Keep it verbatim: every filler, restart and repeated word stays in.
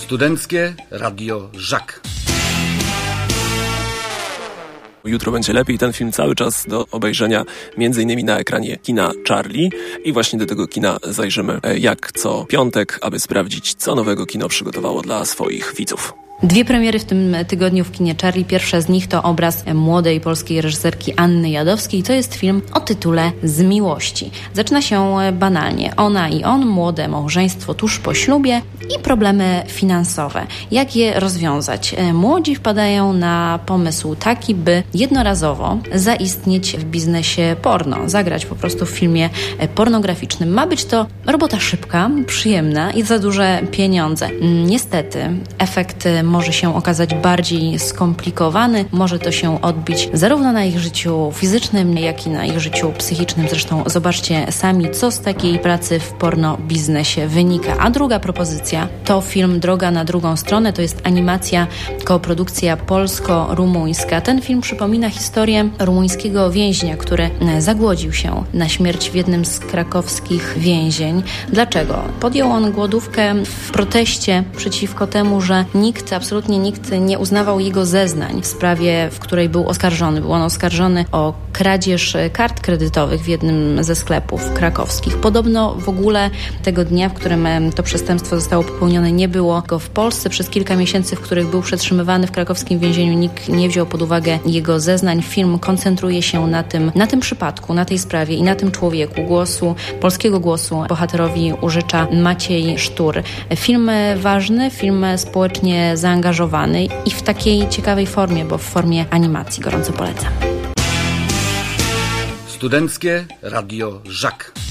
Studenckie Radio Żak. Jutro będzie lepiej. Ten film cały czas do obejrzenia między innymi na ekranie kina Charlie i właśnie do tego kina zajrzymy jak co piątek, aby sprawdzić, co nowego kino przygotowało dla swoich widzów. Dwie premiery w tym tygodniu w kinie Charlie. Pierwsza z nich to obraz młodej polskiej reżyserki Anny Jadowskiej. To jest film o tytule Z miłości. Zaczyna się banalnie. Ona i on, młode małżeństwo tuż po ślubie i problemy finansowe. Jak je rozwiązać? Młodzi wpadają na pomysł taki, by jednorazowo zaistnieć w biznesie porno. Zagrać po prostu w filmie pornograficznym. Ma być to robota szybka, przyjemna i za duże pieniądze. Niestety efekt może się okazać bardziej skomplikowany. Może to się odbić zarówno na ich życiu fizycznym, jak i na ich życiu psychicznym. Zresztą zobaczcie sami, co z takiej pracy w porno biznesie wynika. A druga propozycja to film Droga na drugą stronę. To jest animacja, koprodukcja polsko-rumuńska. Ten film przypomina historię rumuńskiego więźnia, który zagłodził się na śmierć w jednym z krakowskich więzień. Dlaczego? Podjął on głodówkę w proteście przeciwko temu, że nikt absolutnie nikt nie uznawał jego zeznań w sprawie, w której był oskarżony. Był on oskarżony o kradzież kart kredytowych w jednym ze sklepów krakowskich. Podobno w ogóle tego dnia, w którym to przestępstwo zostało popełnione, nie było go w Polsce. Przez kilka miesięcy, w których był przetrzymywany w krakowskim więzieniu, nikt nie wziął pod uwagę jego zeznań. Film koncentruje się na tym, na tym przypadku, na tej sprawie i na tym człowieku. Głosu, polskiego głosu bohaterowi użycza Maciej Sztur. Film ważny, film społecznie zaangażowany i w takiej ciekawej formie, bo w formie animacji. Gorąco polecam. Studenckie Radio Żak.